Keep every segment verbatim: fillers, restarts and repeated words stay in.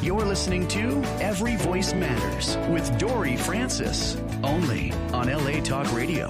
You're listening to Every Voice Matters with Dory Francis, only on L A Talk Radio.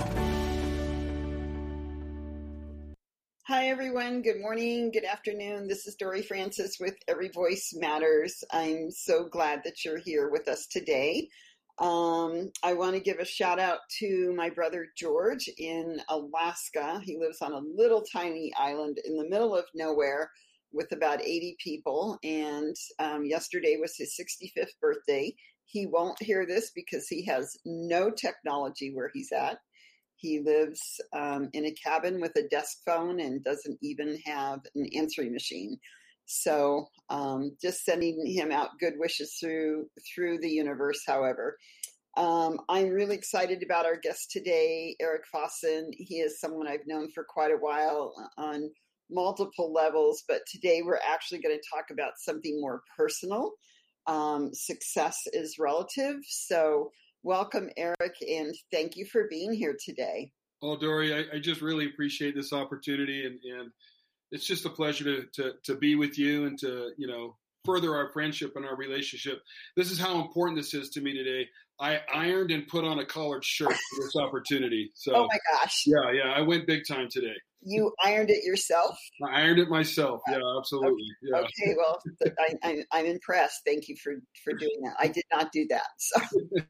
Hi, everyone. Good morning. Good afternoon. This is Dory Francis with Every Voice Matters. I'm so glad that you're here with us today. Um, I want to give a shout out to my brother George in Alaska. He lives on a little tiny island in the middle of nowhere with about eighty people. And um, yesterday was his sixty-fifth birthday. He won't hear this because he has no technology where he's at. He lives um, in a cabin with a desk phone and doesn't even have an answering machine. So um, just sending him out good wishes through through the universe, however. Um, I'm really excited about our guest today, Eric Fossen. He is someone I've known for quite a while on multiple levels, but today we're actually going to talk about something more personal. Um, success is relative. So welcome, Eric, and thank you for being here today. Oh, Dory, I, I just really appreciate this opportunity, and, and it's just a pleasure to, to to be with you and to, you know, further our friendship and our relationship. This is how important this is to me today. I ironed and put on a collared shirt for this opportunity. So, oh my gosh. Yeah, yeah, I went big time today. You ironed it yourself? I ironed it myself. Yeah, absolutely. Okay, yeah. okay well, I, I, I'm impressed. Thank you for, for doing that. I did not do that. So.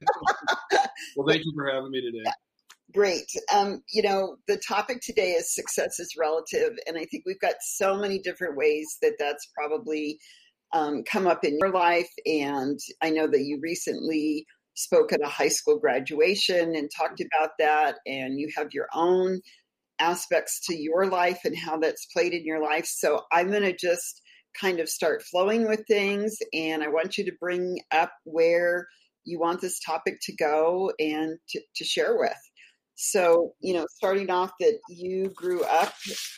Well, thank you for having me today. Yeah. Great. Um, you know, the topic today is success is relative. And I think we've got so many different ways that that's probably um, come up in your life. And I know that you recently spoke at a high school graduation and talked about that. And you have your own aspects to your life and how that's played in your life. So I'm going to just kind of start flowing with things. And I want you to bring up where you want this topic to go and to, to share with. So, you know, starting off that you grew up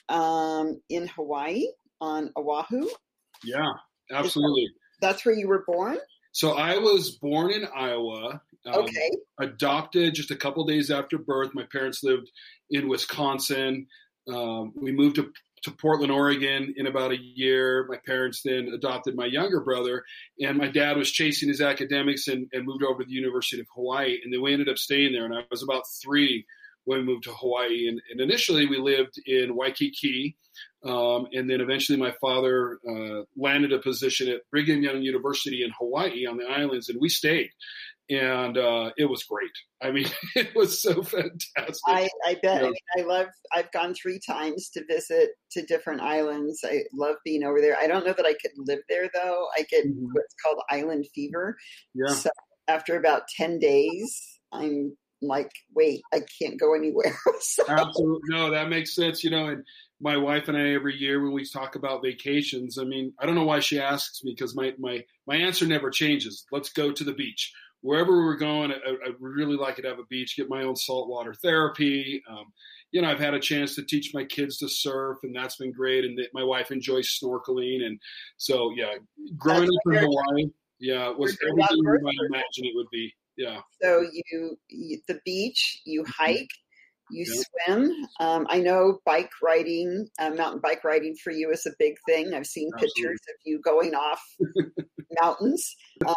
um, in Hawaii on Oahu. Yeah, absolutely. That, that's where you were born? So I was born in Iowa. Um, okay. Adopted just a couple days after birth. My parents lived in Wisconsin. Um, we moved to, to Portland, Oregon in about a year. My parents then adopted my younger brother, and my dad was chasing his academics and, and moved over to the University of Hawaii. And then we ended up staying there, and I was about three when we moved to Hawaii. And, and initially we lived in Waikiki. Um, and then eventually my father uh, landed a position at Brigham Young University in Hawaii on the islands, and we stayed. And uh, it was great. I mean, it was so fantastic. I, I bet. Yeah. I mean, I love, I've gone three times to visit to different islands. I love being over there. I don't know that I could live there, though. I get mm-hmm. what's called island fever. Yeah. So after about ten days, I'm like, wait, I can't go anywhere. so. Absolutely. No, that makes sense. You know, and my wife and I, every year when we talk about vacations, I mean, I don't know why she asks me, because my, my, my answer never changes. Let's go to the beach. Wherever we're going, I, I really like to have a beach, get my own saltwater therapy. Um, you know, I've had a chance to teach my kids to surf, and that's been great. And that my wife enjoys snorkeling. And so, yeah, growing that's up in Hawaii, yeah, it was everything you might imagine it would be. Yeah. So you, you the beach, you hike, you yeah. swim. Um, I know bike riding, uh, mountain bike riding for you is a big thing. I've seen Absolutely. pictures of you going off mountains.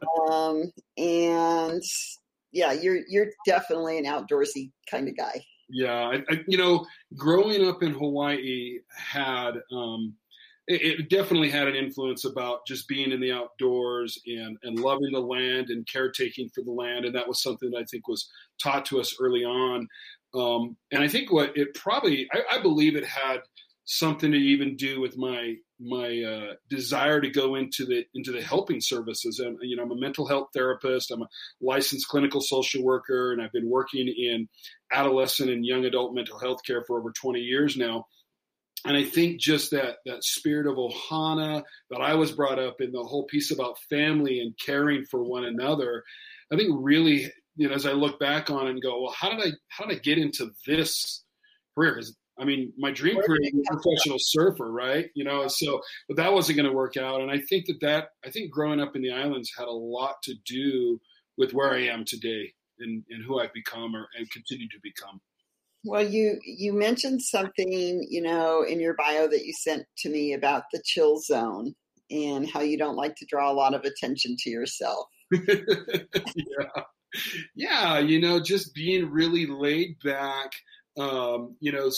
Um, and yeah, you're, you're definitely an outdoorsy kind of guy. Yeah. I, I, you know, growing up in Hawaii had, um, it, it definitely had an influence about just being in the outdoors and, and loving the land and caretaking for the land. And that was something that I think was taught to us early on. Um, and I think what it probably, I, I believe it had something to even do with my my uh, desire to go into the into the helping services. And you know, I'm a mental health therapist. I'm a licensed clinical social worker, and I've been working in adolescent and young adult mental health care for over twenty years now. And I think just that that spirit of Ohana that I was brought up in, the whole piece about family and caring for one another, I think really, you know, as I look back on it and go, well, how did I how did I get into this career? Because I mean, my dream career was a professional surfer, right? You know, so, but that wasn't going to work out. And I think that that, I think growing up in the islands had a lot to do with where I am today and, and who I've become or and continue to become. Well, you, you mentioned something, you know, in your bio that you sent to me about the chill zone. and how you don't like to draw a lot of attention to yourself. yeah. Yeah. You know, just being really laid back. Um, you know,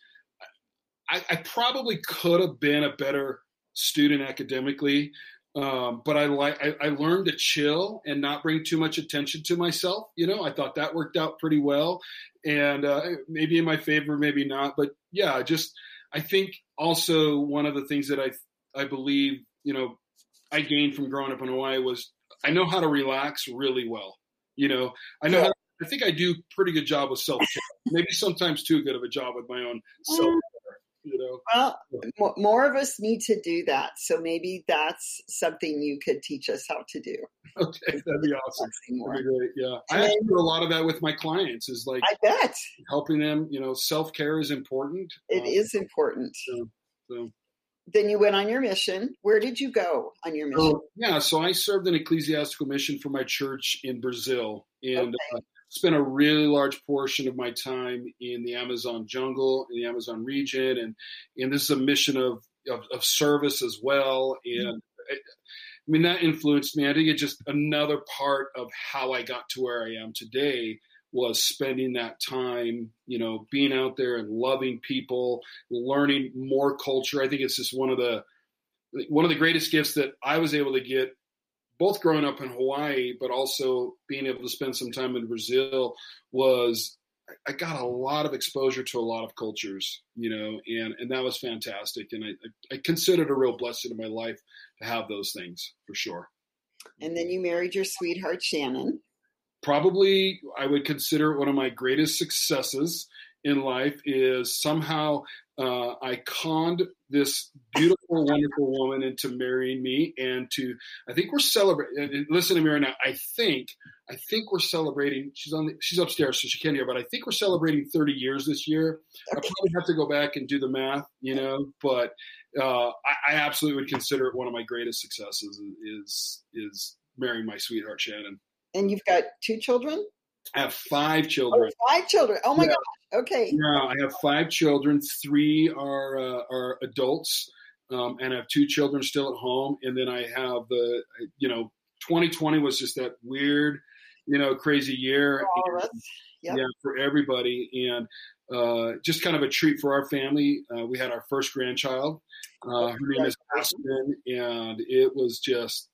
I, I probably could have been a better student academically. Um, but I like, I, I learned to chill and not bring too much attention to myself. You know, I thought that worked out pretty well, and, uh, maybe in my favor, maybe not, but yeah, just, I think also one of the things that I, I believe, you know, I gained from growing up in Hawaii was I know how to relax really well. You know, I know, yeah. how, I think I do a pretty good job with self-care, maybe sometimes too good of a job with my own self-care. You know? Well, more of us need to do that. So maybe that's something you could teach us how to do. Okay, that'd be awesome. That'd be great. Yeah, and I actually do a lot of that with my clients. Is like I bet helping them. You know, self care is important. It um, is important. So, so. Then you went on your mission. Where did you go on your mission? Oh, yeah, so I served an ecclesiastical mission for my church in Brazil, and. Okay. Uh, spent a really large portion of my time in the Amazon jungle, in the Amazon region. And, and this is a mission of, of, of service as well. And mm-hmm. I, I mean, that influenced me. I think it's just another part of how I got to where I am today was spending that time, you know, being out there and loving people, learning more culture. I think it's just one of the, one of the greatest gifts that I was able to get, both growing up in Hawaii, but also being able to spend some time in Brazil, was I got a lot of exposure to a lot of cultures, you know, and, and that was fantastic. And I, I considered a real blessing in my life to have those things for sure. And then you married your sweetheart, Shannon. Probably I would consider it one of my greatest successes in life is somehow uh, I conned this beautiful, wonderful woman into marrying me, and to, I think we're celebrating, listen to me right now, I think, I think we're celebrating, she's on the, she's upstairs so she can't hear, but I think we're celebrating thirty years this year. I probably have to go back and do the math, you know, but uh, I, I absolutely would consider it one of my greatest successes is, is marrying my sweetheart, Shannon. And you've got two children? I have five children. Oh, five children. Oh my yeah. gosh. Okay. Yeah, I have five children. Three are uh, are adults, um, and I have two children still at home. And then I have the, you know, twenty twenty was just that weird, you know, crazy year. For all of us. Yep. Yeah, for everybody, and uh, just kind of a treat for our family. Uh, we had our first grandchild. Uh, her name is Aspen, and it was just.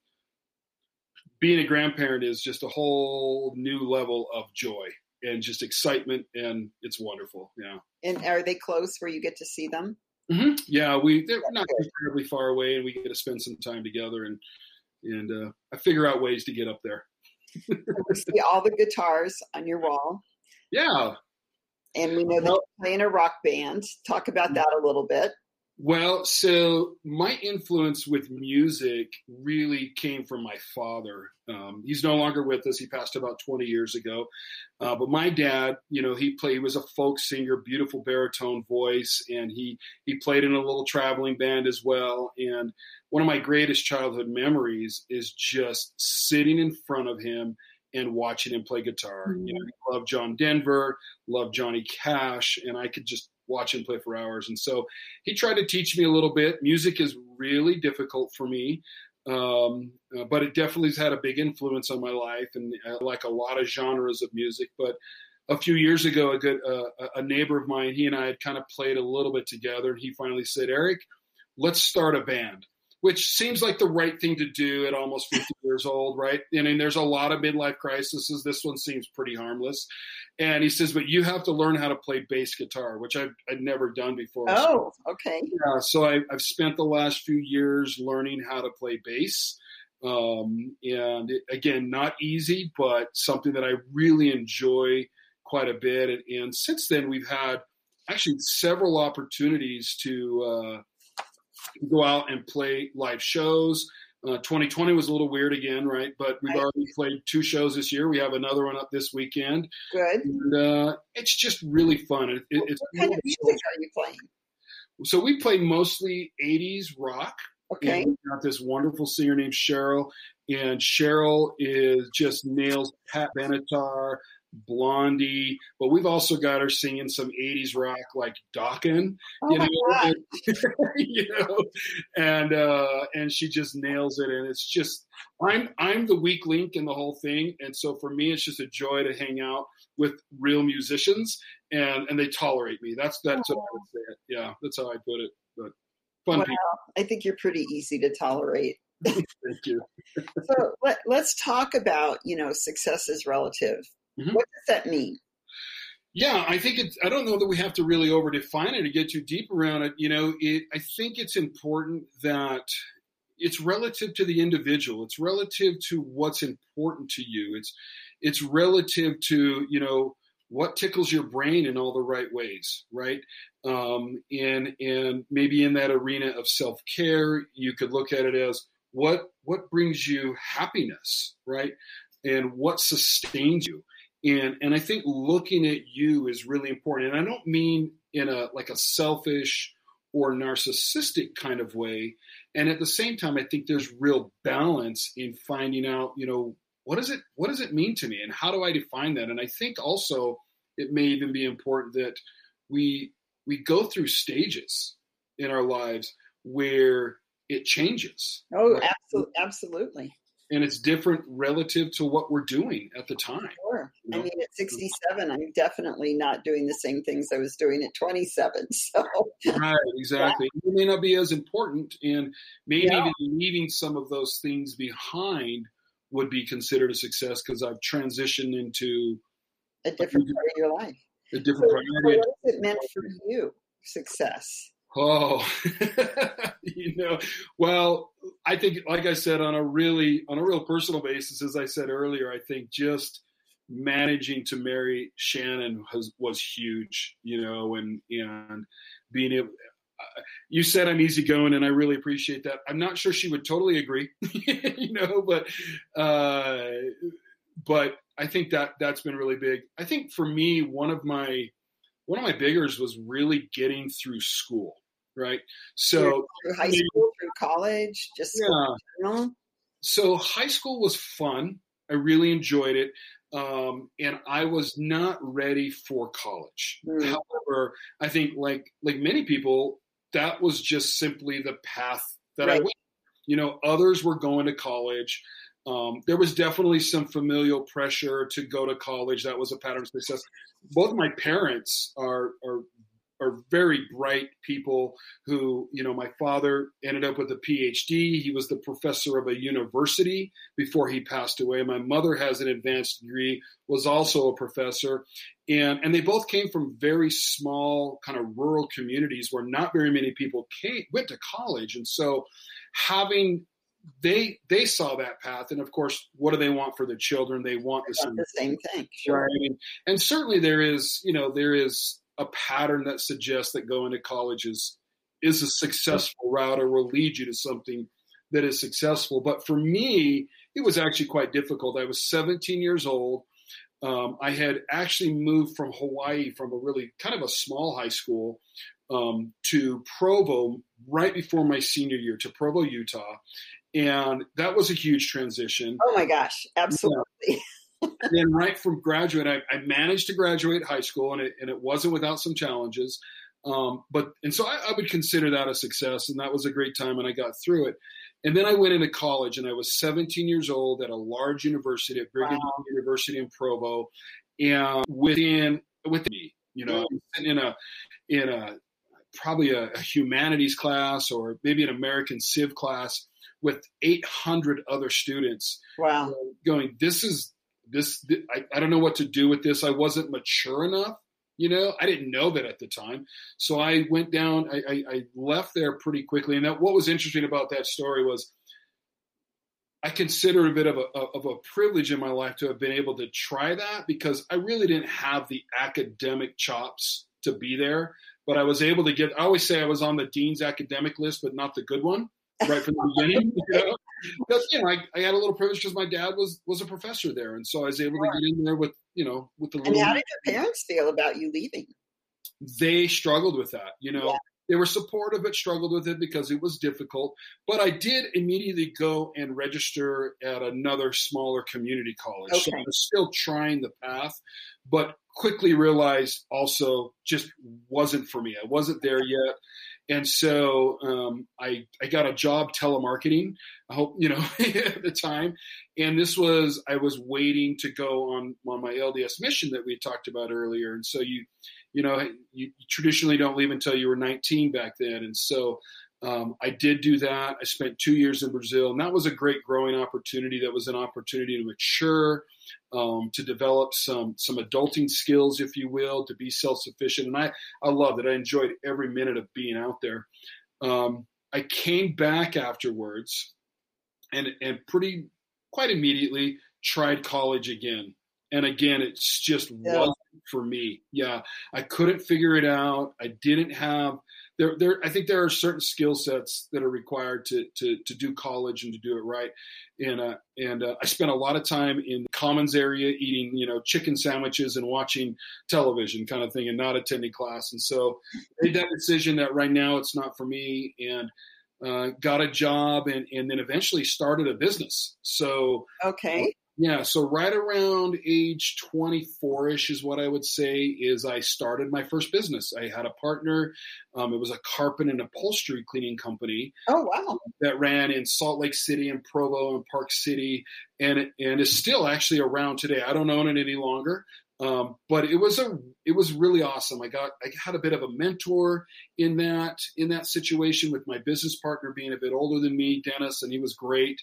Being a grandparent is just a whole new level of joy and just excitement, and it's wonderful. Yeah. And are they close where you get to see them? Mm-hmm. Yeah, we they're not terribly far away, and we get to spend some time together, and and uh, I figure out ways to get up there. We see all the guitars on your wall. Yeah. And we know that well, you play in a rock band. Talk about that a little bit. Well, so my influence with music really came from my father. Um, he's no longer with us. He passed about twenty years ago. Uh, but my dad, you know, he played, he was a folk singer, beautiful baritone voice, and he, he played in a little traveling band as well. And one of my greatest childhood memories is just sitting in front of him and watching him play guitar. Mm-hmm. You know, he loved John Denver, loved Johnny Cash, and I could just watch him play for hours. And so he tried to teach me a little bit. Music is really difficult for me, um, uh, but it definitely has had a big influence on my life, and I like a lot of genres of music. But a few years ago, a good uh, a neighbor of mine, he and I had kind of played a little bit together, and he finally said, "Eric, let's start a band." Which seems like the right thing to do at almost fifty years old, right? And, and there's a lot of midlife crises. This one seems pretty harmless. And he says, but you have to learn how to play bass guitar, which I've, I'd never done before. Oh, okay. Yeah, so I, I've spent the last few years learning how to play bass. Um, and it, again, not easy, but something that I really enjoy quite a bit. And, and since then, we've had actually several opportunities to uh, go out and play live shows. Uh, twenty twenty was a little weird again, right? But we've right. already played two shows this year. We have another one up this weekend. Good. And uh, it's just really fun. It, it, what it's kind of music are you playing? So we play mostly eighties rock. Okay. And we've got this wonderful singer named Cheryl, and Cheryl is just nails Pat Benatar, Blondie, but we've also got her singing some eighties rock like Dokken, Oh you my know, God. you know, and uh, and she just nails it. And it's just I'm I'm the weak link in the whole thing, and so for me, it's just a joy to hang out with real musicians, and and they tolerate me. That's that's how I would say it. Yeah, that's how I put it. But fun Well, people. I think you're pretty easy to tolerate. Thank you. So let, let's talk about, you know, success is relative. Mhm. What does that mean? Yeah, I think it's, I don't know that we have to really over define it or get too deep around it. You know, it, I think it's important that it's relative to the individual. It's relative to what's important to you. It's, it's relative to, you know, what tickles your brain in all the right ways, right? Um, and, and maybe in that arena of self-care, you could look at it as what, what brings you happiness, right? And what sustains you. And and I think looking at you is really important. And I don't mean in a like a selfish or narcissistic kind of way. And at the same time, I think there's real balance in finding out, you know, what does it what does it mean to me and how do I define that? And I think also it may even be important that we we go through stages in our lives where it changes. Oh, right? absolutely, absolutely. And it's different relative to what we're doing at the time. Sure. You I know? mean, at sixty-seven, I'm definitely not doing the same things I was doing at twenty-seven. So, Right, exactly. It may not be as important, and maybe Yeah. even leaving some of those things behind would be considered a success because I've transitioned into a different part of your life. a So, different so priority. what has it meant for you, success? Oh, you know, well, I think, like I said, on a really, on a real personal basis, as I said earlier, I think just managing to marry Shannon was, was huge, you know, and, and being able, uh, you said I'm easygoing and I really appreciate that. I'm not sure she would totally agree, you know, but, uh, but I think that that's been really big. I think for me, one of my, One of my biggers was really getting through school, right? So through high school, through college, just school yeah. in general? So high school was fun. I really enjoyed it. Um, and I was not ready for college. Mm. However, I think like, like many people, that was just simply the path that I Right. went. You know, others were going to college. Um, there was definitely some familial pressure to go to college. That was a pattern of success. Both my parents are, are, are very bright people who, you know, my father ended up with a P H D. He was the professor of a university before he passed away. My mother has an advanced degree, was also a professor. And, and they both came from very small kind of rural communities where not very many people came, went to college. And so having They they saw that path, and of course, what do they want for their children? They want the Not same, the same thing. Sure. right? And, and certainly, there is you know there is a pattern that suggests that going to college is is a successful route or will lead you to something that is successful. But for me, it was actually quite difficult. I was seventeen years old. Um, I had actually moved from Hawaii, from a really kind of a small high school, um, to Provo right before my senior year, to Provo, Utah. And that was a huge transition. Oh my gosh, absolutely. Yeah. And then right from graduate, I, I managed to graduate high school, and it, and it wasn't without some challenges. Um, but and so I, I would consider that a success, and that was a great time, and I got through it. And then I went into college, and I was seventeen years old at a large university, at Brigham Wow. University in Provo, and within within me, you know, Mm. in a in a probably a, a humanities class or maybe an American Civ class with eight hundred other students. Wow. Going, this is this. I, I don't know what to do with this. I wasn't mature enough. You know, I didn't know that at the time. So I went down, I, I, I left there pretty quickly. And that, what was interesting about that story was I consider it a bit of a, of a privilege in my life to have been able to try that, because I really didn't have the academic chops to be there. But I was able to get, I always say I was on the dean's academic list, but not the good one, right from the beginning. You know? Because, you know, I, I had a little privilege because my dad was was a professor there. And so I was able Sure. to get in there with, you know, with the And little. how did your parents feel about you leaving? They struggled with that, you know. they were supportive but struggled with it because it was difficult. But I did immediately go and register at another smaller community college. Okay. So I was still trying the path, but quickly realized also just wasn't for me. I wasn't there yet. And so um, I I got a job telemarketing, I hope, you know, at the time. And this was, I was waiting to go on, on my L D S mission that we talked about earlier. And so you, you know, you traditionally don't leave until you were nineteen back then. And so um, I did do that. I spent two years in Brazil, and that was a great growing opportunity. That was an opportunity to mature, um, to develop some some adulting skills, if you will, to be self-sufficient. And I, I loved it. I enjoyed every minute of being out there. Um, I came back afterwards and, and pretty quite immediately tried college again. And again, it's just Yeah. wasn't for me. Yeah, I couldn't figure it out. I didn't have there. There, I think there are certain skill sets that are required to to to do college and to do it right. And uh, and uh, I spent a lot of time in the Commons area eating, you know, chicken sandwiches and watching television, kind of thing, and not attending class. And so I made that decision that right now it's not for me, and uh, got a job, and and then eventually started a business. So. Okay. Yeah, so right around age twenty-four-ish is what I would say is I started my first business. I had a partner. Um, it was a carpet and upholstery cleaning company Oh, wow. that ran in Salt Lake City and Provo and Park City, and and is still actually around today. I don't own it any longer, um, but it was a it was really awesome. I got I had a bit of a mentor in that in that situation with my business partner being a bit older than me, Dennis, and he was great.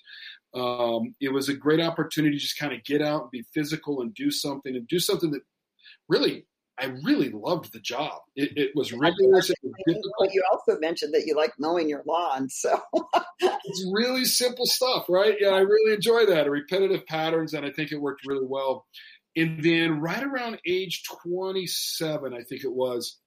Um, it was a great opportunity to just kind of get out and be physical and do something and do something that really, I really loved the job. It, it was rigorous. It was difficult. But you also mentioned that you like mowing your lawn. So It's really simple stuff, right? Yeah, I really enjoy that. Repetitive patterns, and I think it worked really well. And then right around age twenty-seven, I think it was,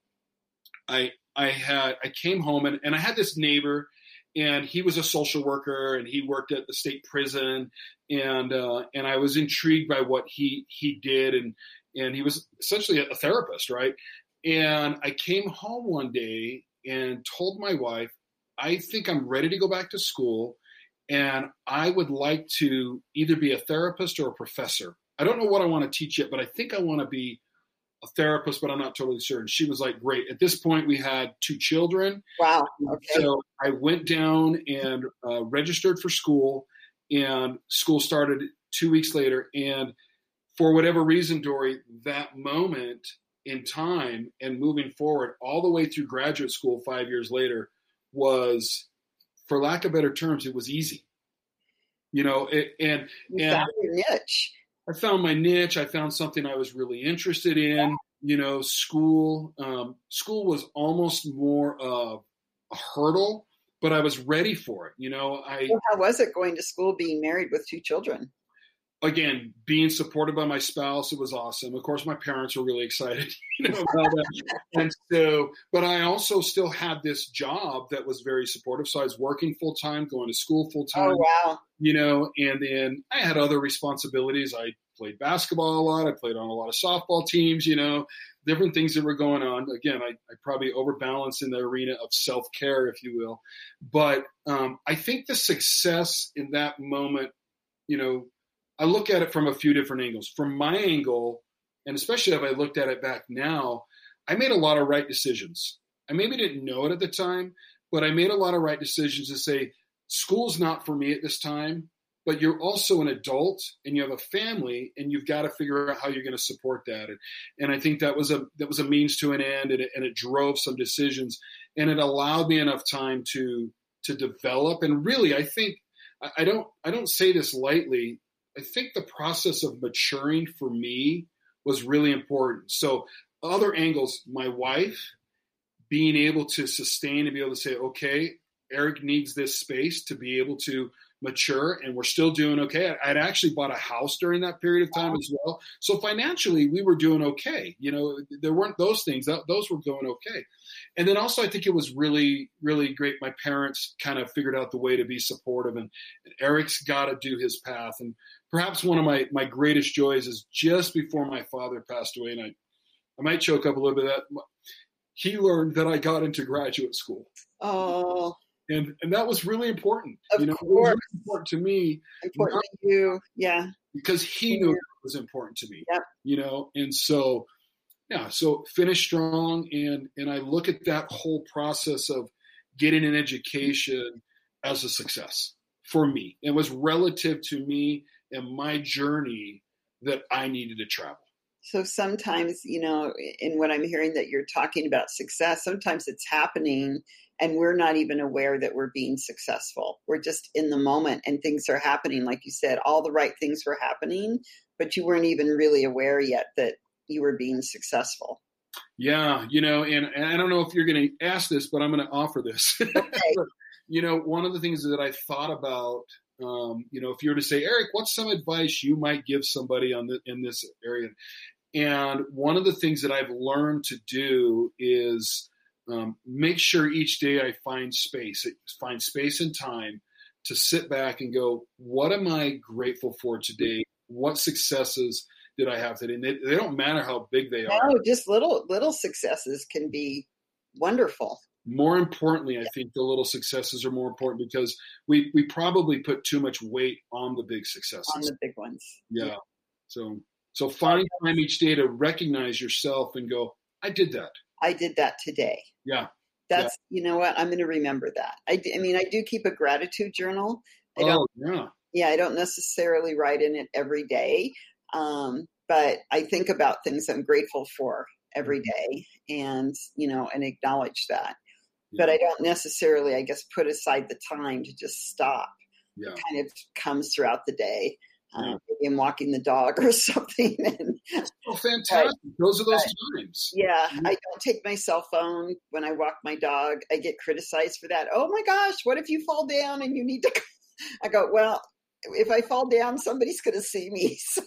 I I had I came home and, and I had this neighbor. And he was a social worker, and he worked at the state prison, and uh, and I was intrigued by what he he did, and and he was essentially a therapist, right? And I came home one day and told my wife, I think I'm ready to go back to school, and I would like to either be a therapist or a professor. I don't know what I want to teach yet, but I think I want to be a therapist, but I'm not totally sure. And she was like, great. At this point, we had two children. wow. Okay. So I went down and uh, registered for school, and school started two weeks later. And for whatever reason, Dory, that moment in time and moving forward all the way through graduate school five years later was, for lack of better terms, it was easy. You know, it, and, You and found your niche. I found my niche. I found something I was really interested in. You know, school. Um, school was almost more of a hurdle, but I was ready for it. You know, I So how was it going to school being married with two children? again being supported by my spouse. It was awesome. Of course, my parents were really excited, you know, about that. And so, but I also still had this job that was very supportive. So I was working full time, going to school full time. Oh, wow. You know, and then I had other responsibilities. I played basketball a lot. I played on a lot of softball teams, you know, different things that were going on. Again, I, I probably overbalanced in the arena of self-care, if you will. But um, I think the success in that moment, you know, I look at it from a few different angles. From my angle, and especially if I looked at it back now, I made a lot of right decisions. I maybe didn't know it at the time, but I made a lot of right decisions to say, school's not for me at this time, but you're also an adult and you have a family, and you've got to figure out how you're going to support that. And, and I think that was a that was a means to an end, and it, and it drove some decisions, and it allowed me enough time to to develop. And really, I think I, I don't I don't say this lightly. I think the process of maturing for me was really important. So other angles, my wife being able to sustain and be able to say, okay, Eric needs this space to be able to mature, and we're still doing okay. I'd actually bought a house during that period of time as well. So financially, we were doing okay. You know, there weren't those things. Those were going okay. And then also, I think it was really, really great. My parents kind of figured out the way to be supportive, and, and Eric's got to do his path. And perhaps one of my, my greatest joys is just before my father passed away, and I, I might choke up a little bit of that. he learned that I got into graduate school. Oh, and and that was really important. Of you know, course. It was really important to me. Important to you, yeah. Because he knew it was important to me. Yep. You know, and so yeah, so finish strong, and and I look at that whole process of getting an education as a success for me. It was relative to me and my journey that I needed to travel. So sometimes, you know, in what I'm hearing that you're talking about success, sometimes it's happening and we're not even aware that we're being successful. We're just in the moment and things are happening. Like you said, all the right things were happening, but you weren't even really aware yet that you were being successful. Yeah, you know, and, and I don't know if you're going to ask this, but I'm going to offer this. Okay. You know, one of the things that I thought about, um, you know, if you were to say, Eric, what's some advice you might give somebody on the, in this area? And one of the things that I've learned to do is um, make sure each day I find space, find space and time to sit back and go, what am I grateful for today? What successes did I have today? And they, they don't matter how big they are. No, just little little successes can be wonderful. More importantly, I think the little successes are more important because we, we probably put too much weight on the big successes. On the big ones. Yeah. Yeah. So so find time each day to recognize yourself and go, I did that. I did that today. Yeah. That's, yeah. You know what? I'm going to remember that. I, do, I mean, I do keep a gratitude journal. I don't, oh, yeah. Yeah, I don't necessarily write in it every day, um, but I think about things I'm grateful for every day and, you know, and acknowledge that. Yeah. But I don't necessarily, I guess, put aside the time to just stop. Yeah. It kind of comes throughout the day. Yeah. Uh, maybe I'm walking the dog or something. And, oh, fantastic. But, those are those but, times. Yeah. I don't take my cell phone when I walk my dog. I get criticized for that. Oh, my gosh, what if you fall down and you need to – I go, well, if I fall down, somebody's going to see me. So,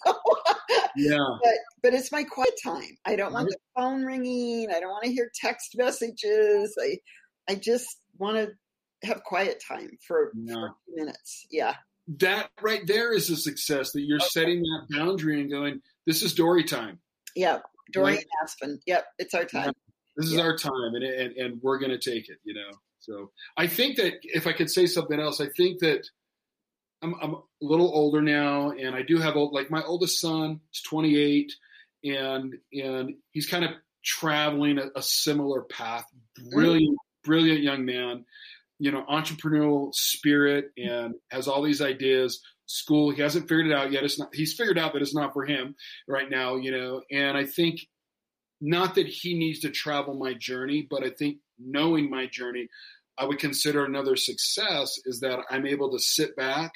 yeah. But, but it's my quiet time. I don't want the phone ringing. I don't want to hear text messages. I I just want to have quiet time for, yeah. for a few minutes. Yeah. That right there is a success that you're okay. setting that boundary and going, this is Dory time. Yeah. Dory right? and Aspen. Yep. It's our time. Yeah. This is yeah. our time and, and, and we're going to take it, you know? So I think that if I could say something else, I think that I'm, I'm a little older now and I do have old, like my oldest son is twenty-eight and, and he's kind of traveling a, a similar path. Brilliant, mm-hmm. brilliant young man. You know, entrepreneurial spirit and has all these ideas. School, he hasn't figured it out yet. It's not. He's figured out that it's not for him right now. You know, and I think not that he needs to travel my journey, but I think knowing my journey, I would consider another success is that I'm able to sit back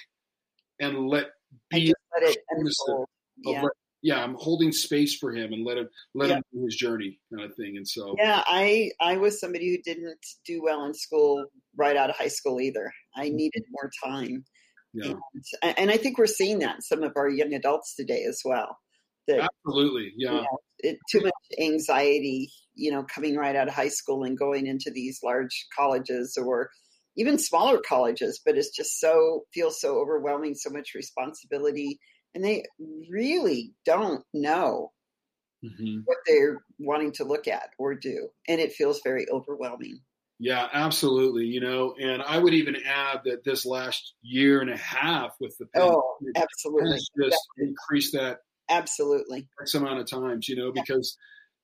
and let be. Let it unfold. Yeah. Let, yeah, I'm holding space for him and let him let yeah. him do his journey kind of thing. And so yeah, I I was somebody who didn't do well in school right out of high school either. I needed more time. Yeah. And, and I think we're seeing that in some of our young adults today as well. That, absolutely, yeah. You know, it, too much anxiety, you know, coming right out of high school and going into these large colleges or even smaller colleges, but it's just so feels so overwhelming, so much responsibility. And they really don't know mm-hmm. what they're wanting to look at or do. And it feels very overwhelming. Yeah, absolutely. You know, and I would even add that this last year and a half with the pandemic oh, absolutely. has just yeah. increased that absolutely X amount of times, you know, yeah. because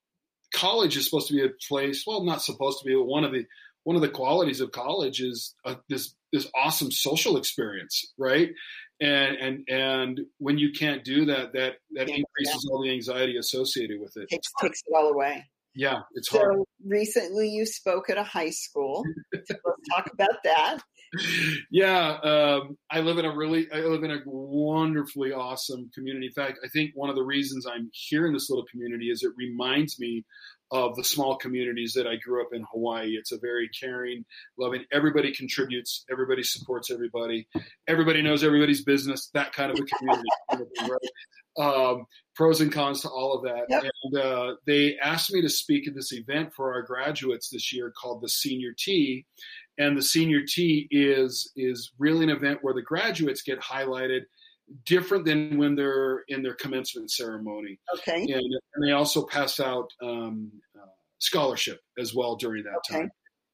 college is supposed to be a place, well, not supposed to be, but one of the one of the qualities of college is a, this this awesome social experience, right? And and and when you can't do that, that that yeah, increases yeah. all the anxiety associated with it. Takes takes it all away. Yeah, it's so hard. Recently, you spoke at a high school. So let's talk about that. Yeah, um, I live in a really, I live in a wonderfully awesome community. In fact, I think one of the reasons I'm here in this little community is it reminds me of the small communities that I grew up in Hawaii. It's a very caring, loving, everybody contributes, everybody supports everybody, everybody knows everybody's business, that kind of a community. Right? Um, pros and cons to all of that. Yep. And uh, they asked me to speak at this event for our graduates this year called the Senior Tea. And the Senior Tea is is really an event where the graduates get highlighted different than when they're in their commencement ceremony. Okay. And, and they also pass out um, uh, scholarship as well during that okay. time.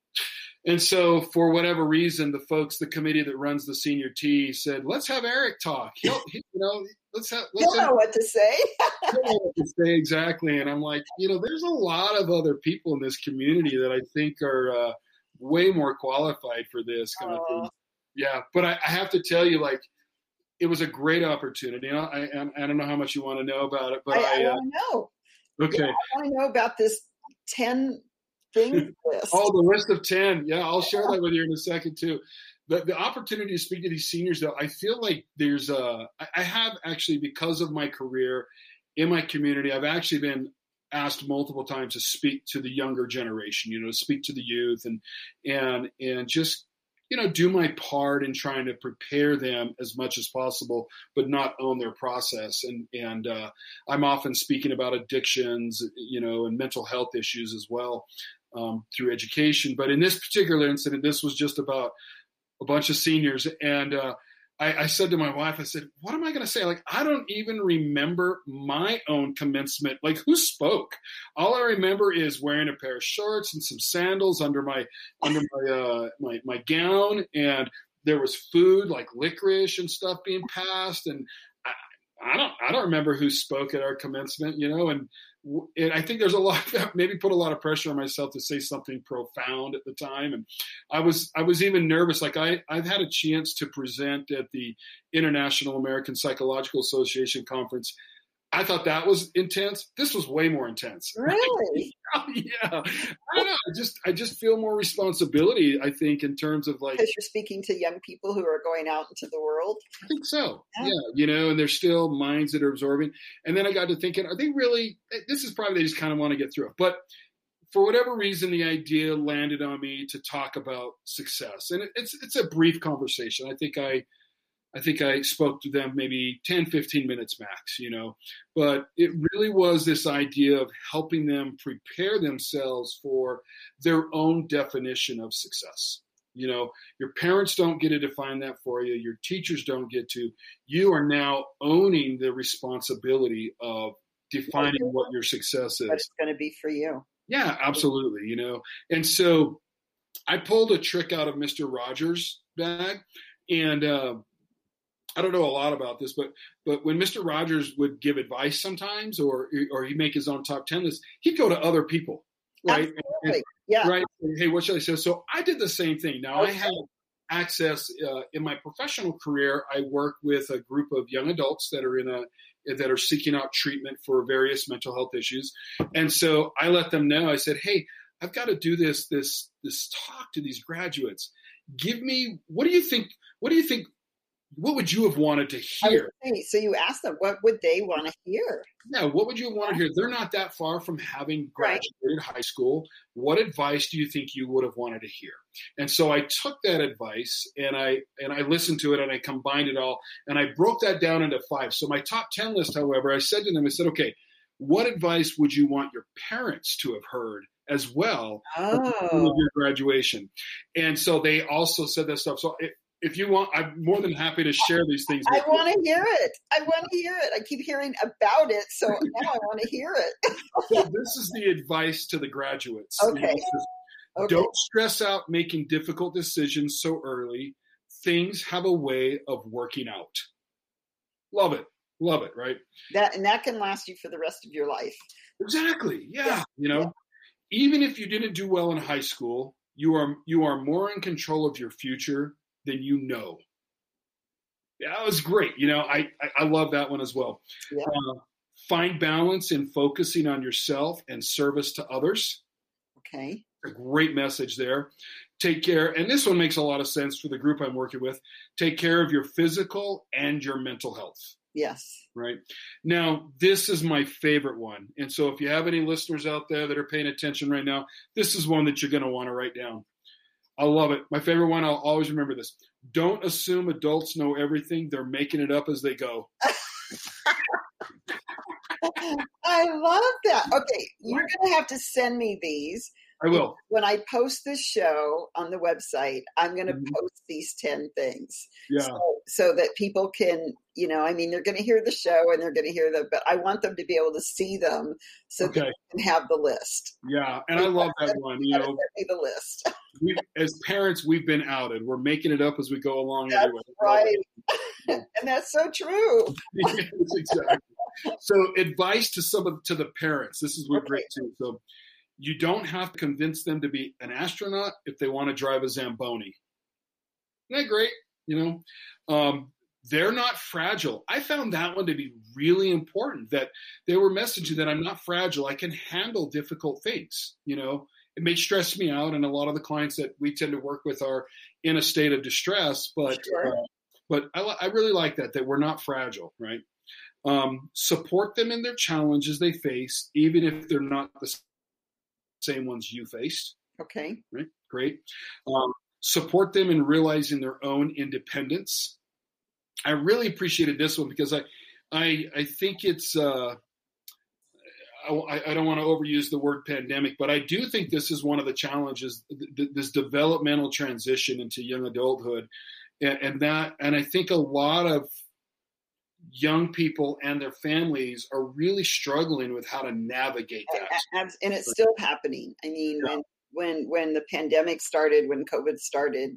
And so for whatever reason, the folks, the committee that runs the senior tea said, let's have Eric talk. He'll, he, you know, let's have, let's He'll have, know what to say. he'll know what to say exactly. And I'm like, you know, there's a lot of other people in this community that I think are uh, way more qualified for this kind of thing. Yeah. But I, I have to tell you, like, it was a great opportunity. I, I, I don't know how much you want to know about it, but I, I, I uh, want to know. Okay. Yeah, I want to know about this ten things list. Oh, the list of ten. Yeah, I'll share that with you in a second too. The, the opportunity to speak to these seniors, though, I feel like there's a, I have actually, because of my career in my community, I've actually been asked multiple times to speak to the younger generation, you know, speak to the youth and, and, and just, you know, do my part in trying to prepare them as much as possible, but not own their process. And, and uh, I'm often speaking about addictions, you know, and mental health issues as well um, through education. But in this particular incident, this was just about a bunch of seniors. And uh, I, I said to my wife, I said, what am I going to say? Like, I don't even remember my own commencement. Like, who spoke? All I remember is wearing a pair of shorts and some sandals under my under my uh, my, my gown, and there was food like licorice and stuff being passed. And I, I don't I don't remember who spoke at our commencement, you know. And and I think there's a lot that maybe put a lot of pressure on myself to say something profound at the time. And I was, I was even nervous. Like I, I've had a chance to present at the International American Psychological Association conference. I thought that was intense. This was way more intense. Really? Yeah. I don't know. I just, I just feel more responsibility, I think, in terms of like. Because you're speaking to young people who are going out into the world. I think so. Yeah. yeah. You know, and there's still minds that are absorbing. And then I got to thinking, are they really, this is probably, they just kind of want to get through it. But for whatever reason, the idea landed on me to talk about success. And it's, it's a brief conversation. I think I, I think I spoke to them maybe ten, fifteen minutes max, you know, but it really was this idea of helping them prepare themselves for their own definition of success. You know, your parents don't get to define that for you. Your teachers don't get to. You are now owning the responsibility of defining what your success is. But it's going to be for you. Yeah, absolutely. You know, and so I pulled a trick out of Mister Rogers' bag, and uh, I don't know a lot about this, but but when Mister Rogers would give advice sometimes, or or he'd make his own top ten list, he'd go to other people, right? Absolutely. And, yeah. Right. Hey, what should I say? So I did the same thing. Now okay. I had access uh, in my professional career. I work with a group of young adults that are in a that are seeking out treatment for various mental health issues, and so I let them know. I said, "Hey, I've got to do this this this talk to these graduates. Give me what do you think? What do you think?" What would you have wanted to hear? Okay, so you asked them, what would they want to hear? Yeah, what would you want to hear? They're not that far from having graduated right. high school. What advice do you think you would have wanted to hear? And so I took that advice and I and I listened to it and I combined it all and I broke that down into five. So my top ten list, however, I said to them, I said, okay, what advice would you want your parents to have heard as well oh. at your graduation? And so they also said that stuff. So it, if you want, I'm more than happy to share these things. I want to hear it. I want to hear it. I keep hearing about it, so now I want to hear it. So this is the advice to the graduates. Okay. okay. Don't stress out making difficult decisions so early. Things have a way of working out. Love it. Love it, right? That and that can last you for the rest of your life. Exactly. Yeah. yeah. You know, yeah. Even if you didn't do well in high school, you are you are more in control of your future than you know. Yeah, that was great. You know, I, I, I love that one as well. Yeah. Uh, find balance in focusing on yourself and service to others. Okay. A great message there. Take care. And this one makes a lot of sense for the group I'm working with. Take care of your physical and your mental health. Yes. Right. Now, this is my favorite one. And so if you have any listeners out there that are paying attention right now, this is one that you're going to want to write down. I love it. My favorite one, I'll always remember this. Don't assume adults know everything. They're making it up as they go. I love that. Okay, you're going to have to send me these I will. When I post this show on the website, I'm going to Mhm. post these ten things. Yeah. So, so that people can, you know, I mean, they're going to hear the show and they're going to hear them, but I want them to be able to see them so Okay. they can have the list. Yeah. And I love that one. You Gotta know, send me the list. we, as parents, we've been outed. We're making it up as we go along. That's anyway. right. And that's so true. Yes, exactly. So advice to some of to the parents. This is what Okay. great too. So you don't have to convince them to be an astronaut if they want to drive a Zamboni. Isn't that great? You know, um, they're not fragile. I found that one to be really important, that they were messaging that I'm not fragile. I can handle difficult things. You know, it may stress me out. And a lot of the clients that we tend to work with are in a state of distress, but, Sure. uh, but I, I really like that, that we're not fragile, right? Um, support them in their challenges they face, even if they're not the same ones you faced. Okay. Right? Great. Um, support them in realizing their own independence. I really appreciated this one because I, I, I think it's. Uh, I, I don't want to overuse the word pandemic, but I do think this is one of the challenges. Th- this developmental transition into young adulthood, and, and that, and I think a lot of young people and their families are really struggling with how to navigate that. And, and it's still happening. I mean, Yeah. when, when, when the pandemic started, when COVID started,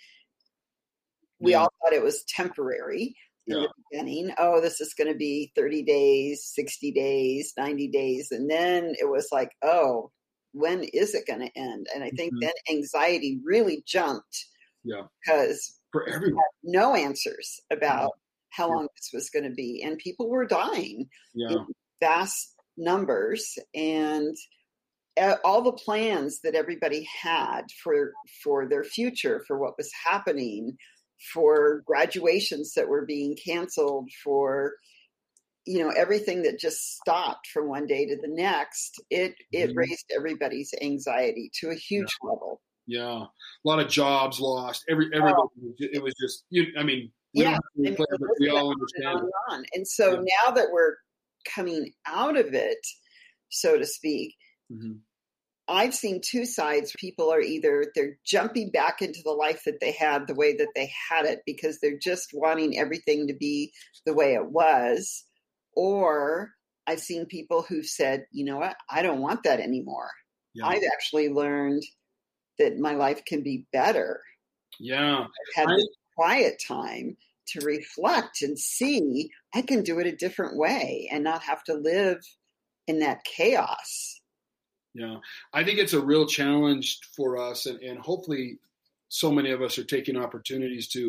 we Yeah. all thought it was temporary in Yeah. the beginning. Oh, this is going to be thirty days, sixty days, ninety days. And then it was like, oh, when is it going to end? And I think Mhm. then anxiety really jumped Yeah. because For everyone. no answers about how Yeah. long this was going to be. And people were dying Yeah. in vast numbers, and uh, all the plans that everybody had for for their future, for what was happening, for graduations that were being canceled, for you know everything that just stopped from one day to the next, it it Mhm. raised everybody's anxiety to a huge level. Yeah. A lot of jobs lost. Every everybody. It was just. You, I mean. We Yeah, don't have to I mean, replay it, but we all understand. on and on. And so Yeah. now that we're coming out of it, so to speak, Mhm. I've seen two sides. People are either they're jumping back into the life that they had the way that they had it because they're just wanting everything to be the way it was, or I've seen people who've said, you know what, I don't want that anymore. Yeah. I've actually learned that my life can be better. Yeah. I've had I- this quiet time to reflect and see I can do it a different way and not have to live in that chaos. Yeah, I think it's a real challenge for us, and, and hopefully so many of us are taking opportunities to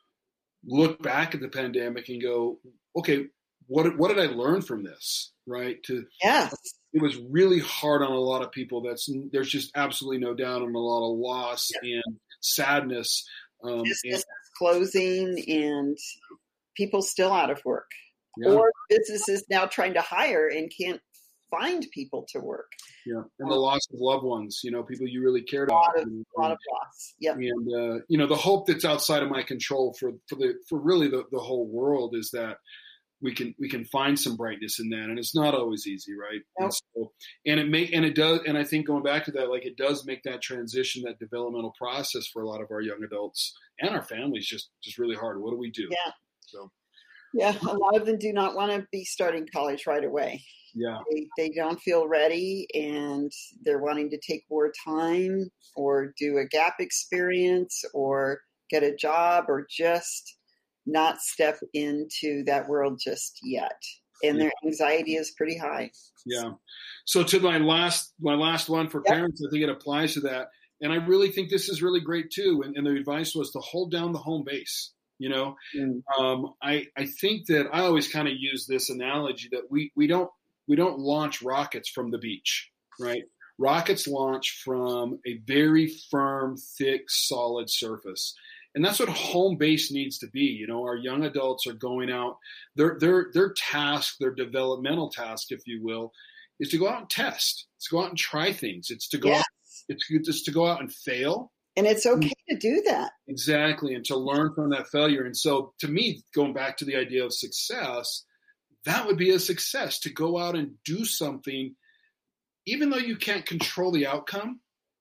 look back at the pandemic and go, okay, what what did I learn from this, right? To Yes. It was really hard on a lot of people. That's There's just absolutely no doubt on a lot of loss Yeah. and sadness. Um, Business closing and people still out of work. and, yeah, Or businesses now trying to hire and can't find people to work. yeah, and the loss of loved ones, you know, people you really cared A lot about. of, And- a lot of loss. Yep. and uh, you know, the hope that's outside of my control for for the for really the, the whole world is that we can we can find some brightness in that, and it's not always easy, right? Nope. And, so, and it make and it does, and I think going back to that, like it does make that transition, that developmental process for a lot of our young adults and our families just just really hard. What do we do? Yeah. So Yeah. A lot of them do not want to be starting college right away. yeah, They, they don't feel ready and they're wanting to take more time or do a gap experience or get a job or just not step into that world just yet. And their anxiety is pretty high. yeah. So to my last my last one for Yep. parents, I think it applies to that, and I really think this is really great too. And, and the advice was to hold down the home base. You know, Mm. um, I I think that I always kind of use this analogy that we we don't we don't launch rockets from the beach, right? Rockets launch from a very firm, thick, solid surface. And that's what home base needs to be. You know, our young adults are going out, their their their task, their developmental task, if you will, is to go out and test. It's to go out and try things. It's to go Yes. out, it's, it's to go out and fail. And it's okay to do that. Exactly, and to learn from that failure. And so to me, going back to the idea of success, that would be a success, to go out and do something, even though you can't control the outcome,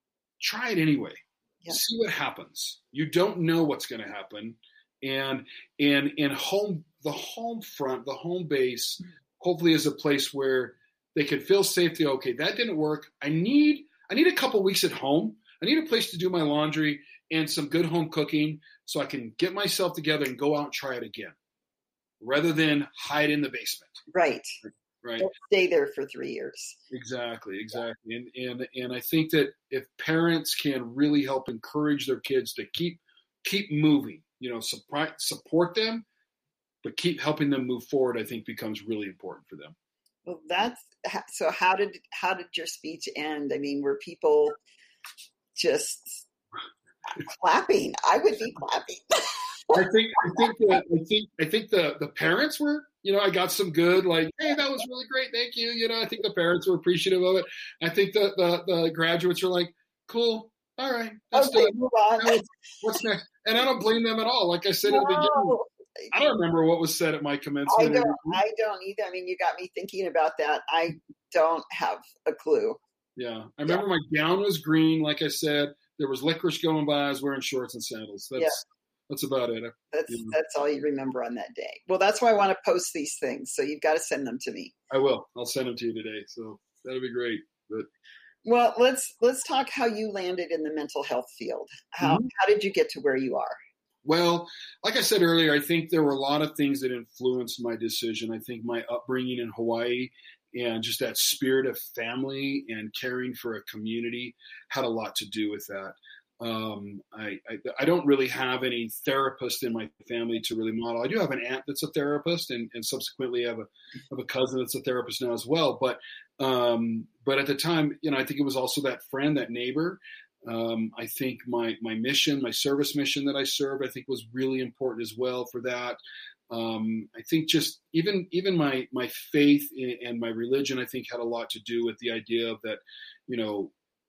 try it anyway. Yeah. See what happens. You don't know what's going to happen. And, and, and home, the home front, the home base, hopefully is a place where they can feel safe to, okay, that didn't work. I need, I need a couple weeks at home. I need a place to do my laundry and some good home cooking so I can get myself together and go out and try it again, rather than hide in the basement. Right. Right. Don't stay there for three years. Exactly. Exactly. And, and, and I think that if parents can really help encourage their kids to keep, keep moving, you know, support, support them, but keep helping them move forward, I think becomes really important for them. Well, that's, so how did, how did your speech end? I mean, were people just clapping? I would be clapping. I think, I think that, I think, I think the, the parents were, you know, I got some good, like, hey, that was really great. Thank you. You know, I think the parents were appreciative of it. I think the, the, the graduates are like, cool. All right. That's okay, good. move on. What's next? And I don't blame them at all. Like I said no. at the beginning, I don't remember what was said at my commencement. I don't, I don't either. I mean, you got me thinking about that. I don't have a clue. Yeah. I remember yeah. my gown was green. Like I said, there was licorice going by. I was wearing shorts and sandals. That's, yeah. That's about it. That's you know. That's all you remember on that day. Well, that's why I want to post these things. So you've got to send them to me. I will. I'll send them to you today. So that'll be great. But well, let's let's talk how you landed in the mental health field. How mm-hmm. how did you get to where you are? Well, like I said earlier, I think there were a lot of things that influenced my decision. I think my upbringing in Hawaii and just that spirit of family and caring for a community had a lot to do with that. Um, I, I, I don't really have any therapist in my family to really model. I do have an aunt that's a therapist, and, and subsequently I have a, have a cousin that's a therapist now as well. But, um, but at the time, you know, I think it was also that friend, that neighbor. Um, I think my, my mission, my service mission that I served, I think was really important as well for that. Um, I think just even, even my, my faith in, and my religion, I think had a lot to do with the idea of that, you know,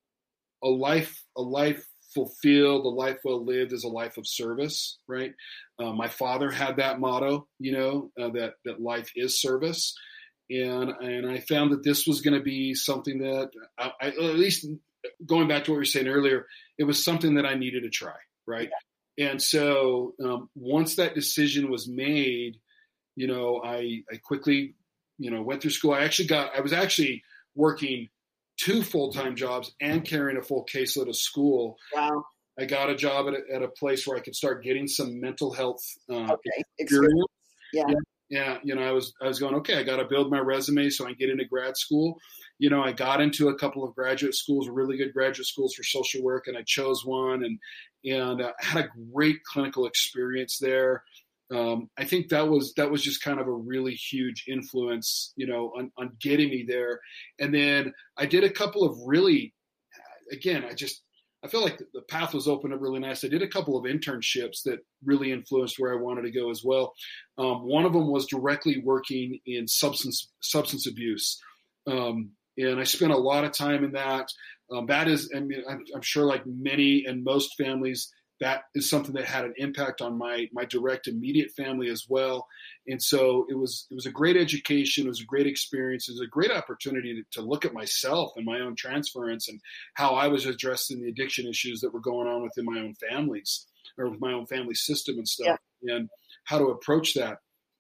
a life, a life, fulfilled, a life well lived is a life of service, right? Uh, my father had that motto, you know, uh, that that life is service, and and I found that this was going to be something that, I, I, at least going back to what we were saying earlier, it was something that I needed to try, right? Yeah. And so um, once that decision was made, you know, I I quickly, you know, went through school. I actually got, I was actually working two full-time jobs and carrying a full caseload of school. Wow. I got a job at a, at a place where I could start getting some mental health uh, okay. experience. Yeah. yeah. Yeah. You know, I was, I was going, okay, I got to build my resume so I can get into grad school. You know, I got into a couple of graduate schools, really good graduate schools for social work, and I chose one and, and uh, had a great clinical experience there. Um, I think that was that was just kind of a really huge influence, you know, on, on getting me there. And then I did a couple of really, again, I just, I feel like the path was opened up really nice. I did a couple of internships that really influenced where I wanted to go as well. Um, one of them was directly working in substance substance abuse. Um, and I spent a lot of time in that. Um, that is, I mean, I'm, I'm sure like many and most families, that is something that had an impact on my my direct immediate family as well. And so it was it was a great education. It was a great experience. It was a great opportunity to, to look at myself and my own transference and how I was addressing the addiction issues that were going on within my own families or with my own family system and stuff, yeah. and how to approach that.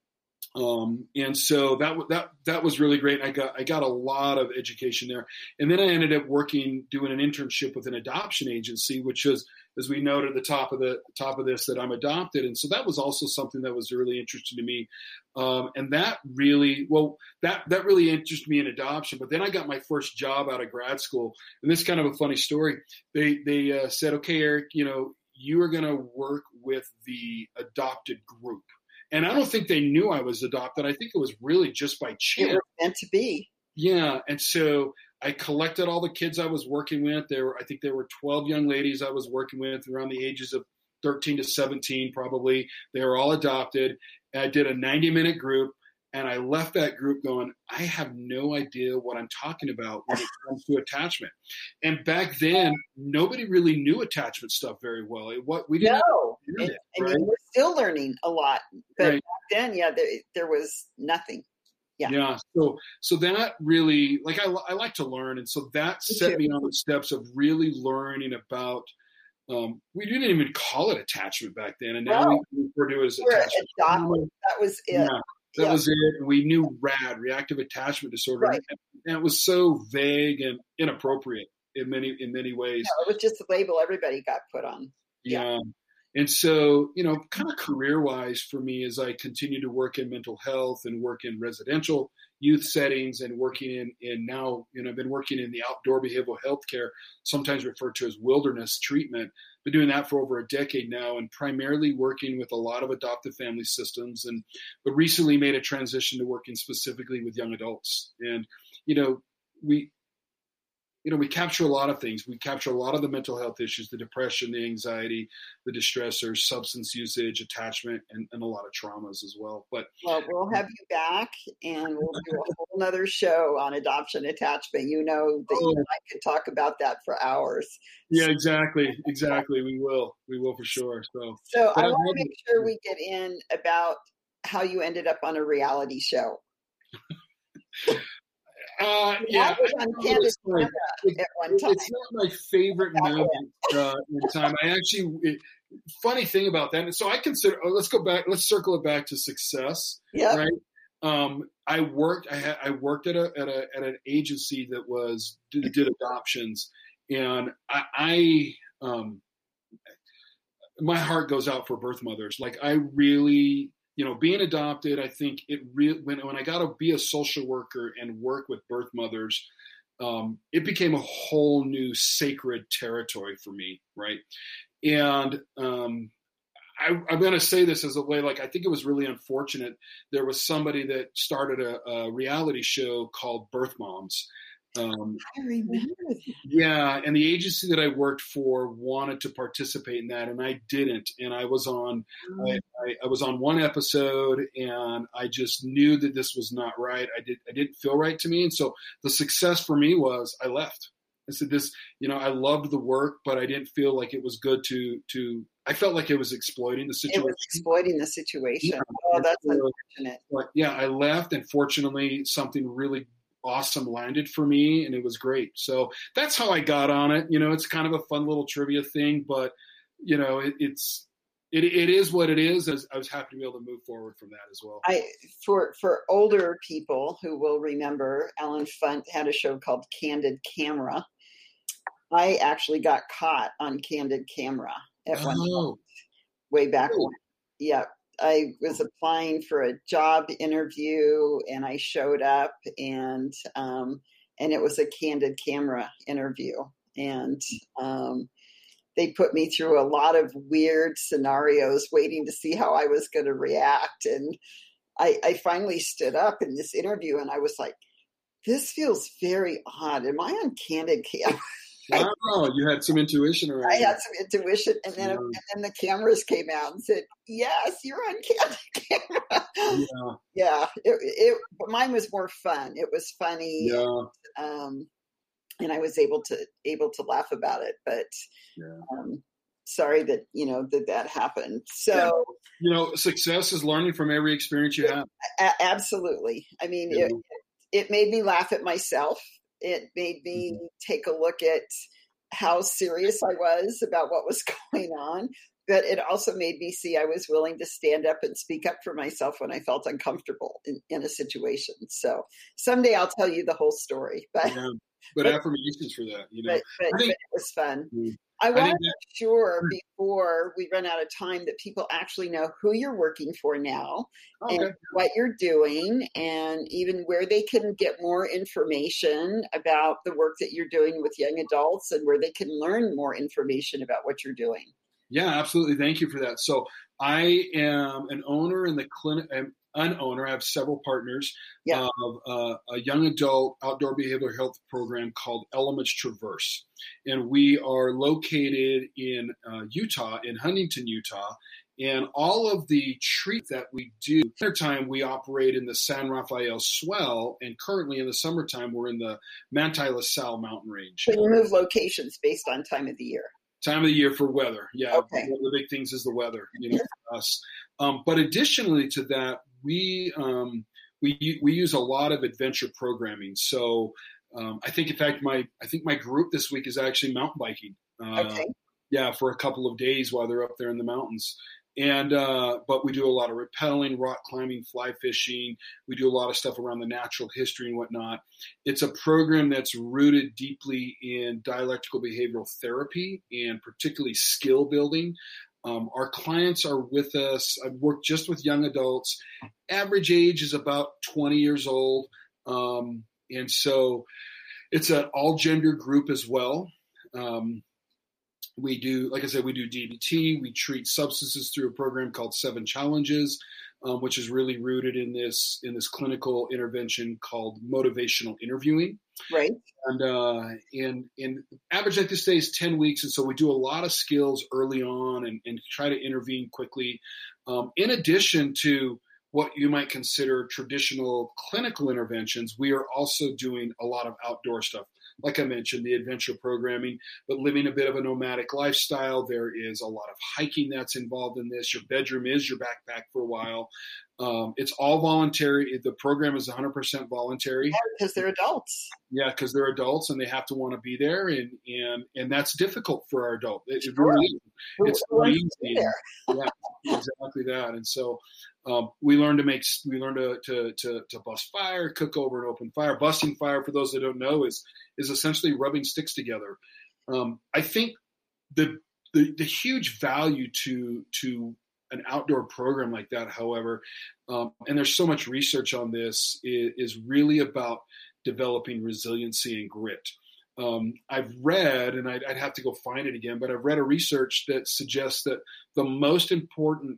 Um, and so that that that was really great. I got I got a lot of education there, and then I ended up working doing an internship with an adoption agency, which is, as we noted at the top of the top of this, that I'm adopted, and so that was also something that was really interesting to me. Um, and that really well that that really interested me in adoption. But then I got my first job out of grad school, and this is kind of a funny story. They they uh, said, okay, Eric, you know, you are going to work with the adopted group. And I don't think they knew I was adopted. I think it was really just by chance. It was meant to be. Yeah. And so I collected all the kids I was working with. There were, I think there were twelve young ladies I was working with around the ages of thirteen to seventeen, probably. They were all adopted. And I did a ninety minute group, and I left that group going, I have no idea what I'm talking about when it comes to attachment. And back then, nobody really knew attachment stuff very well. It, what we didn't no, and, it, right? and we're still learning a lot. But right. back then, yeah, there, there was nothing. Yeah. Yeah. So, so that really, like, I, I like to learn. And so that set me on the steps of really learning about, um, we didn't even call it attachment back then. And now No. we refer to it as We're attachment. adopted. That was it. Yeah, that Yeah. was it. We knew RAD, reactive attachment disorder. Right. And it was so vague and inappropriate in many, in many ways. No, it was just a label everybody got put on. Yeah. Yeah. And so, you know, kind of career wise for me, as I continue to work in mental health and work in residential youth settings and working in, in now, you know, I've been working in the outdoor behavioral health care, sometimes referred to as wilderness treatment. Been doing that for over a decade now, and primarily working with a lot of adoptive family systems, and but recently made a transition to working specifically with young adults. And, you know, we, you know, we capture a lot of things. We capture a lot of the mental health issues, the depression, the anxiety, the distressors, substance usage, attachment, and, and a lot of traumas as well. But well, we'll have you back, and we'll do a whole nother show on adoption attachment. You know that you and I could talk about that for hours. Yeah, exactly. Exactly. We will. We will for sure. So, so I want to make sure we get in about how you ended up on a reality show. Uh, yeah, was on Candace like, at one time. It's not my favorite moment uh, in time. I actually, it, funny thing about that. So I consider. Oh, let's go back. Let's circle it back to success. Yeah. Right. Um, I worked. I had. I worked at a at a at an agency that was did, did adoptions, and I. I um, my heart goes out for birth mothers. Like I really. You know, being adopted, I think it really, when, when I got to be a social worker and work with birth mothers, um, it became a whole new sacred territory for me. Right. And um, I, I'm going to say this as a way, like, I think it was really unfortunate. There was somebody that started a, a reality show called Birth Moms. Um, I remember that. Yeah, and the agency that I worked for wanted to participate in that, and I didn't. And I was on, mm. I, I, I was on one episode, and I just knew that this was not right. I did, I didn't feel right to me, and so the success for me was I left. I said, "This, you know, I loved the work, but I didn't feel like it was good to to." I felt like it was exploiting the situation. It was exploiting the situation. Yeah. Oh, that's so, unfortunate. But yeah, I left, and fortunately, something really awesome landed for me, and it was great. So that's how I got on it. You know, it's kind of a fun little trivia thing, but you know, it, it's it it is what it is. As I was happy to be able to move forward from that as well. I for for older people who will remember, Ellen Funt had a show called Candid Camera. I actually got caught on Candid Camera at oh. one point, way back oh. when. Yeah. I was applying for a job interview, and I showed up, and um, and it was a Candid Camera interview, and um, they put me through a lot of weird scenarios, waiting to see how I was going to react. And I, I finally stood up in this interview, and I was like, "This feels very odd. Am I on Candid Camera?" Wow, you had some intuition around I had some intuition, and then yeah. and then the cameras came out and said, "Yes, you're on camera." Yeah, yeah. It, it, but mine was more fun. It was funny. Yeah. And, um, and I was able to able to laugh about it. But yeah. um, sorry that you know that that happened. So yeah. you know, success is learning from every experience you have. A- absolutely. I mean, yeah. it, it made me laugh at myself. It made me mm-hmm. take a look at how serious I was about what was going on, but it also made me see I was willing to stand up and speak up for myself when I felt uncomfortable in, in a situation. So someday I'll tell you the whole story. But yeah, but, but affirmations for that, you know. But, but, think, but it was fun. Mm-hmm. I want to make sure before we run out of time that people actually know who you're working for now okay. and what you're doing, and even where they can get more information about the work that you're doing with young adults, and where they can learn more information about what you're doing. Yeah, absolutely. Thank you for that. So I am an owner in the clinic. I'm an owner. I have several partners yeah. of uh, a young adult outdoor behavioral health program called Elements Traverse. And we are located in uh, Utah, in Huntington, Utah. And all of the treat that we do, wintertime we operate in the San Rafael Swell, and currently in the summertime we're in the Manti La Sal mountain range. So you move locations based on time of the year. Time of the year for weather. Yeah. Okay. One of the big things is the weather, you know, for us. Um, but additionally to that, we um, we we use a lot of adventure programming. So um, I think, in fact, my I think my group this week is actually mountain biking. Uh, okay. Yeah, for a couple of days while they're up there in the mountains. And uh, but we do a lot of rappelling, rock climbing, fly fishing. We do a lot of stuff around the natural history and whatnot. It's a program that's rooted deeply in dialectical behavioral therapy and particularly skill building. Um, our clients are with us. I've worked just with young adults. Average age is about twenty years old. Um, and so it's an all gender group as well. Um, We do, like I said, we do D B T. We treat substances through a program called Seven Challenges, um, which is really rooted in this in this clinical intervention called motivational interviewing. Right. And uh, and and average length of stay is ten weeks, and so we do a lot of skills early on and, and try to intervene quickly. Um, in addition to what you might consider traditional clinical interventions, we are also doing a lot of outdoor stuff. Like I mentioned, the adventure programming, but living a bit of a nomadic lifestyle. There is a lot of hiking that's involved in this. Your bedroom is your backpack for a while. Um, it's all voluntary. The program is one hundred percent voluntary. Yeah, because they're adults. Yeah, because they're adults and they have to want to be there, and and and that's difficult for our adult. It, it really is. It's Who not wants to be there? Yeah, exactly that. And so um, we learn to make, we learn to, to to to bust fire, cook over an open fire. Busting fire, for those that don't know, is is essentially rubbing sticks together. Um, I think the, the the huge value to to an outdoor program like that, however, um, and there's so much research on this, is, is really about developing resiliency and grit. Um, I've read, and I'd, I'd have to go find it again, but I've read a research that suggests that the most important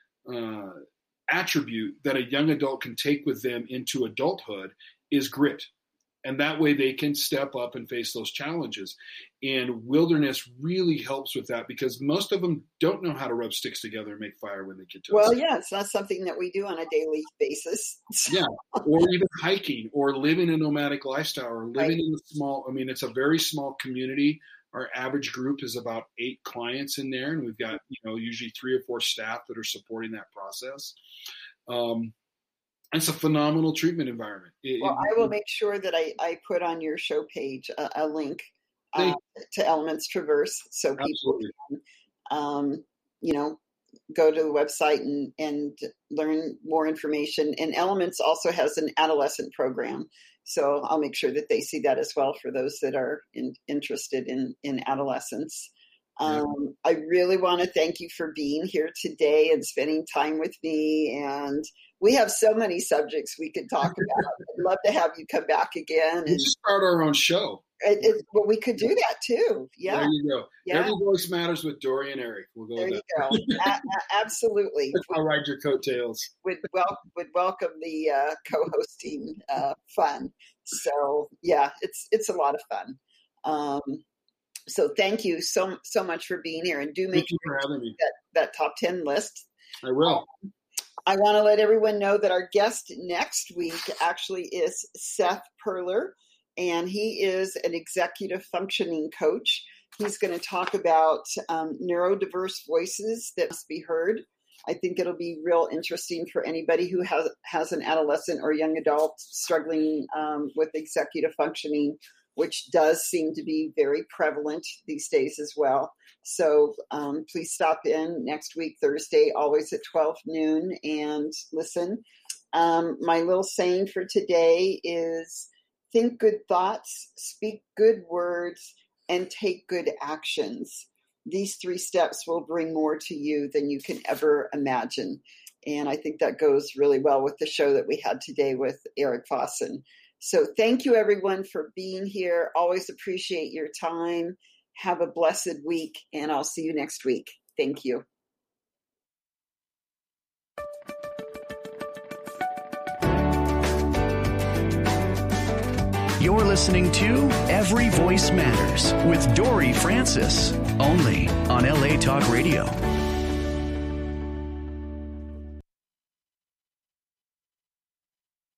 uh, attribute that a young adult can take with them into adulthood is grit. And that way they can step up and face those challenges. And wilderness really helps with that because most of them don't know how to rub sticks together and make fire when they get to Well, us. yeah, it's not something that we do on a daily basis. Yeah, or even hiking or living a nomadic lifestyle or living right. in a small, I mean, it's a very small community. Our average group is about eight clients in there, and we've got, you know, usually three or four staff that are supporting that process. Um, It's a phenomenal treatment environment. It, well, it, I will make sure that I, I put on your show page a, a link uh, to Elements Traverse so people absolutely. can, um, you know, go to the website and, and learn more information. And Elements also has an adolescent program. So I'll make sure that they see that as well for those that are in, interested in, in adolescence. Um, I really want to thank you for being here today and spending time with me. And we have so many subjects we could talk about. I'd love to have you come back again. And we'll start our own show. It, it, well, we could do that too. Yeah. There you go. Yeah. Every voice matters with Dory and Eric. We'll go there with that. you go. a- a- absolutely. I'll ride your coattails. Would wel- would welcome the uh, co-hosting uh, fun. So yeah, it's it's a lot of fun. Um, so thank you so so much for being here, and do make Thank you for having me. that that top ten list. I will. Um, I want to let everyone know that our guest next week actually is Seth Perler, and he is an executive functioning coach. He's going to talk about um, neurodiverse voices that must be heard. I think it'll be real interesting for anybody who has, has an adolescent or young adult struggling um, with executive functioning, which does seem to be very prevalent these days as well. So um, please stop in next week, Thursday, always at twelve noon, and listen. Um, my little saying for today is think good thoughts, speak good words, and take good actions. These three steps will bring more to you than you can ever imagine. And I think that goes really well with the show that we had today with Eric Fossen. So thank you, everyone, for being here. Always appreciate your time. Have a blessed week, and I'll see you next week. Thank you. You're listening to Every Voice Matters with Dory Francis, only on L A Talk Radio.